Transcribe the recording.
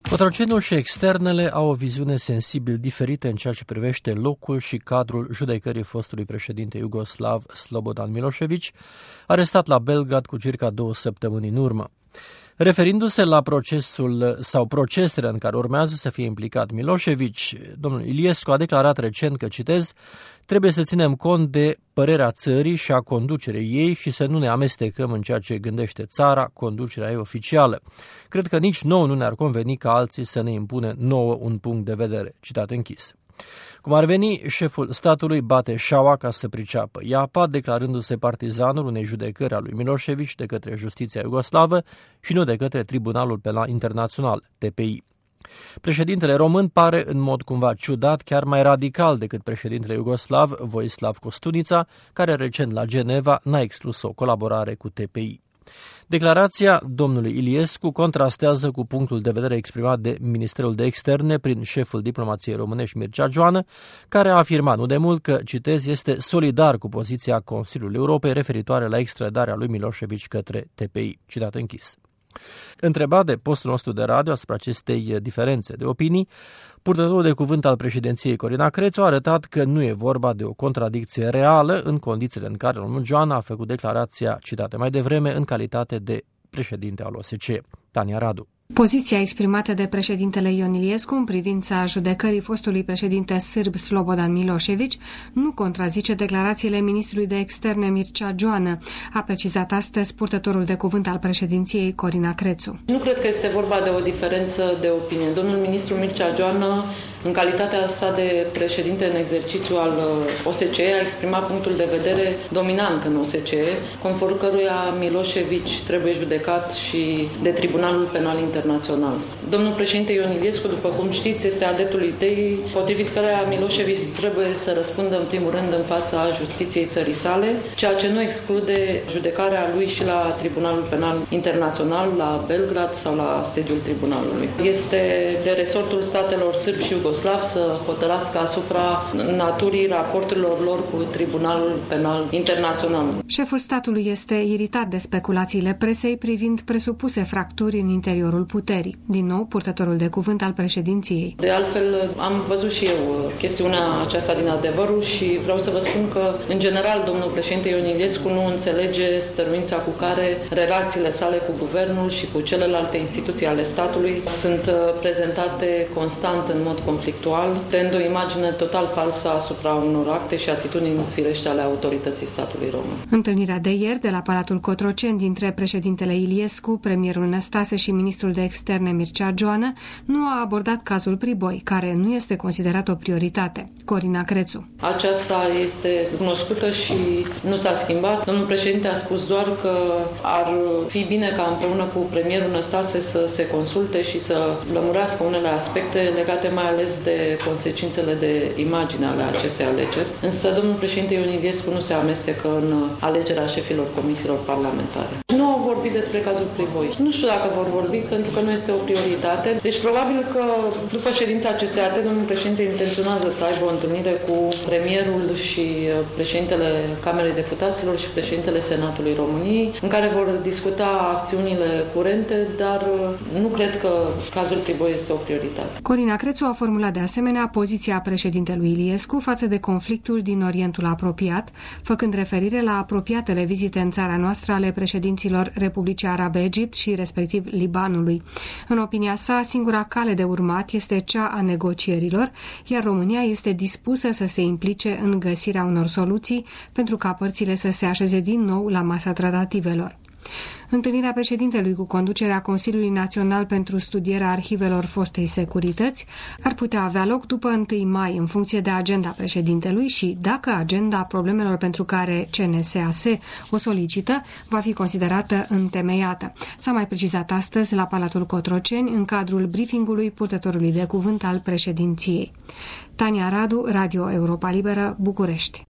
Cotroceniul și externele au o viziune sensibil diferită în ceea ce privește locul și cadrul judecării fostului președinte iugoslav Slobodan Milošević, arestat la Belgrad cu circa 2 săptămâni în urmă. Referindu-se la procesul sau procesele în care urmează să fie implicat Milošević, domnul Iliescu a declarat recent că, citez, trebuie să ținem cont de părerea țării și a conducerii ei și să nu ne amestecăm în ceea ce gândește țara, conducerea ei oficială. Cred că nici nouă nu ne-ar conveni ca alții să ne impună nouă un punct de vedere. Citat închis. Cum ar veni, șeful statului bate șaua ca să priceapă iapa, declarându-se partizanul unei judecări a lui Milošević de către justiția iugoslavă și nu de către Tribunalul Penal Internațional, TPI. Președintele român pare în mod cumva ciudat, chiar mai radical decât președintele iugoslav Vojislav Kostunica, care recent la Geneva n-a exclus o colaborare cu TPI. Declarația domnului Iliescu contrastează cu punctul de vedere exprimat de Ministerul de Externe prin șeful diplomației românești Mircea Joană, care a afirmat nu de mult că, citez, este solidar cu poziția Consiliului Europei referitoare la extradarea lui Milošević către TPI. Citat închis. Întrebat de postul nostru de radio asupra acestei diferențe de opinii, purtătorul de cuvânt al președinției Corina Crețu a arătat că nu e vorba de o contradicție reală în condițiile în care domnul Joană a făcut declarația citată mai devreme în calitate de președinte al OSCE. Tania Radu. Poziția exprimată de președintele Ion Iliescu în privința judecării fostului președinte sârb Slobodan Milošević nu contrazice declarațiile ministrului de externe Mircea Joană, a precizat astăzi purtătorul de cuvânt al președinției Corina Crețu. Nu cred că este vorba de o diferență de opinie. Domnul ministru Mircea Joană, în calitatea sa de președinte în exercițiu al OSCE, a exprimat punctul de vedere dominant în OSCE, conform căruia Milošević trebuie judecat și de Tribunalul Penal Internațional. Domnul președinte Ion Iliescu, după cum știți, este adeptul ideii potrivit căreia Milošević trebuie să răspundă în primul rând în fața justiției țării sale, ceea ce nu exclude judecarea lui și la Tribunalul Penal Internațional, la Belgrad sau la sediul tribunalului. Este de resortul statelor sârb și iugoslav să hotărască asupra naturii raporturilor lor cu Tribunalul Penal Internațional. Șeful statului este iritat de speculațiile presei privind presupuse fracturi în interiorul puterii. Din nou, purtătorul de cuvânt al președinției. De altfel, am văzut și eu chestiunea aceasta din Adevărul și vreau să vă spun că, în general, domnul președinte Ion Iliescu nu înțelege stăruința cu care relațiile sale cu guvernul și cu celelalte instituții ale statului sunt prezentate constant în mod conflictual, creând o imagine total falsă asupra unor acte și atitudini firește ale autorității statului român. Întâlnirea de ieri de la Palatul Cotroceni dintre președintele Iliescu, premierul Năstase și ministrul de externe Mircea Joană nu a abordat cazul Priboi, care nu este considerat o prioritate. Corina Crețu. Aceasta este cunoscută și nu s-a schimbat. Domnul președinte a spus doar că ar fi bine ca împreună cu premierul Năstase să se consulte și să lămurească unele aspecte legate mai ales de consecințele de imagine ale acestei alegeri. Însă domnul președinte Ion Iliescu nu se amestecă în alegerea șefilor comisiilor parlamentare. Nu au vorbit despre cazul Priboi. Nu știu dacă vor vorbi, pentru că nu este o prioritate. Deci probabil că după ședința CSAT, domnul președinte intenționează să aibă o întâlnire cu premierul și președintele Camerei Deputaților și președintele Senatului României, în care vor discuta acțiunile curente, dar nu cred că cazul Priboi este o prioritate. Corina Crețu a formulat de asemenea poziția președintelui Iliescu față de conflictul din Orientul apropiat, făcând referire la apropiatele vizite în țara noastră ale președinților Republicii Arabe Egipt și respectiv Libanului. În opinia sa, singura cale de urmat este cea a negocierilor, iar România este dispusă să se implice în găsirea unor soluții pentru ca părțile să se așeze din nou la masa tratativelor. Întâlnirea președintelui cu conducerea Consiliului Național pentru studierea arhivelor fostei securități ar putea avea loc după 1 mai, în funcție de agenda președintelui și, dacă agenda problemelor pentru care CNSAS o solicită va fi considerată întemeiată. S-a mai precizat astăzi la Palatul Cotroceni, în cadrul briefingului purtătorului de cuvânt al președinției. Tania Radu, Radio Europa Liberă, București.